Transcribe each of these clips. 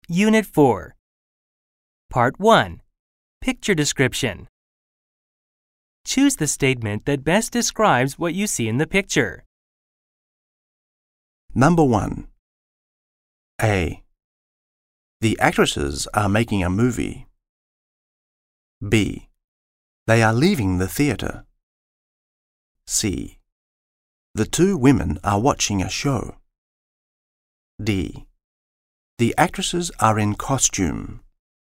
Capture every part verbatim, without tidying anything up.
Unit four. Part one. Picture description. Choose the statement that best describes what you see in the picture. Number one. A. The actresses are making a movie. B. They are leaving the theatre. C. The two women are watching a show. D. The actresses are in costume.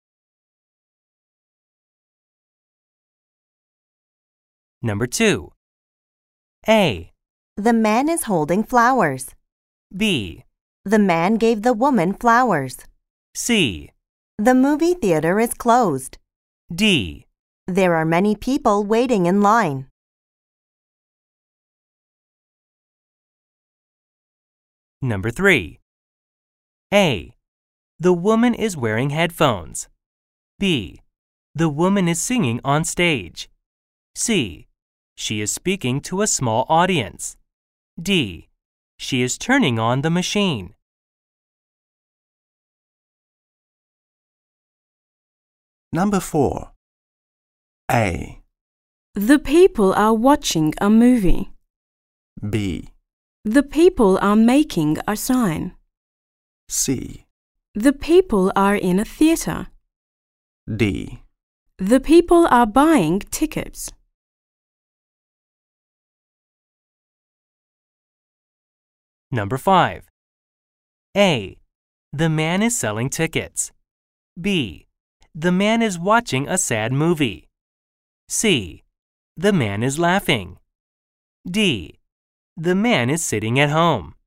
Number two. A. The man is holding flowers. B. The man gave the woman flowers. C. The movie theater is closed. D. There are many people waiting in line. Number three. A. The woman is wearing headphones. B. The woman is singing on stage. C. She is speaking to a small audience. D. She is turning on the machine. Number four. A. The people are watching a movie. B. The people are making a sign. C. The people are in a theater. D. The people are buying tickets. Number five. A. The man is selling tickets. B. The man is watching a sad movie. C. The man is laughing. D. The man is sitting at home.